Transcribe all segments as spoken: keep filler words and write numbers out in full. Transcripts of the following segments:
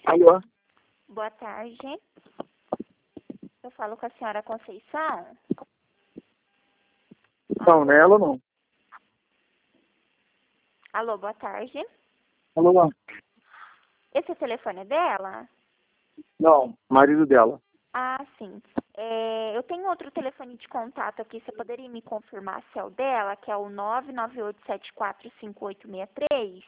Alô? Boa tarde. Eu falo com a senhora Conceição? Não, não é ela não. Alô, boa tarde. Alô? Esse telefone é dela? Não, marido dela. Ah, sim. É, eu tenho outro telefone de contato aqui. Você poderia me confirmar se é o dela, que é o nove nove oito sete quatro cinco oito seis três?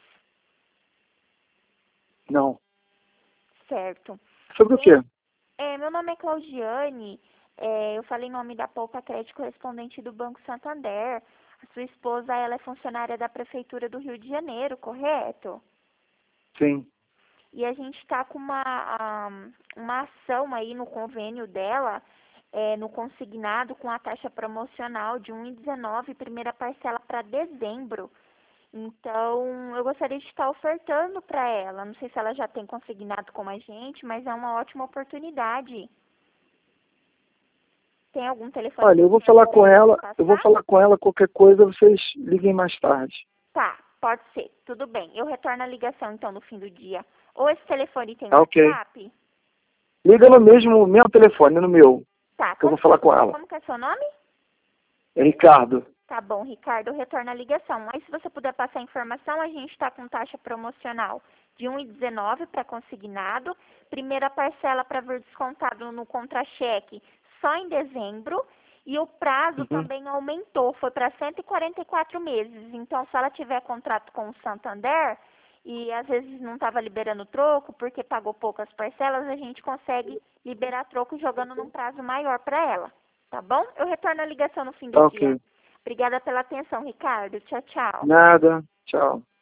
Não. Certo. Sobre o quê? É, meu nome é Claudiane. É, eu falei em nome da Poupa Crédito correspondente do Banco Santander. A sua esposa, ela é funcionária da Prefeitura do Rio de Janeiro, correto? Sim. E a gente está com uma, ah, uma ação aí no convênio dela, é, no consignado, com a taxa promocional de um vírgula dezenove, primeira parcela para dezembro. Então, eu gostaria de estar ofertando para ela. Não sei se ela já tem consignado com a gente, mas é uma ótima oportunidade. Tem algum telefone Olha, que eu o vou senhor falar com poderia me ela, eu vou passar? falar com ela qualquer coisa, vocês liguem mais tarde. Tá, pode ser. Tudo bem. Eu retorno a ligação, então, no fim do dia. Ou esse telefone tem Tá ok. WhatsApp? Liga no mesmo, meu telefone, no meu, Tá, que eu vou como, falar com ela. como que é seu nome? É Ricardo. Tá bom, Ricardo, eu retorno a ligação. Mas se você puder passar a informação, a gente está com taxa promocional de um vírgula dezenove para consignado, primeira parcela para ver descontado no contra-cheque só em dezembro, e o prazo Uhum. também aumentou, foi para cento e quarenta e quatro meses. Então, se ela tiver contrato com o Santander e às vezes não estava liberando troco porque pagou poucas parcelas, a gente consegue liberar troco jogando num prazo maior para ela. Tá bom? Eu retorno a ligação no fim do Tá dia. ok. Obrigada pela atenção, Ricardo. Tchau, tchau. Nada. Tchau.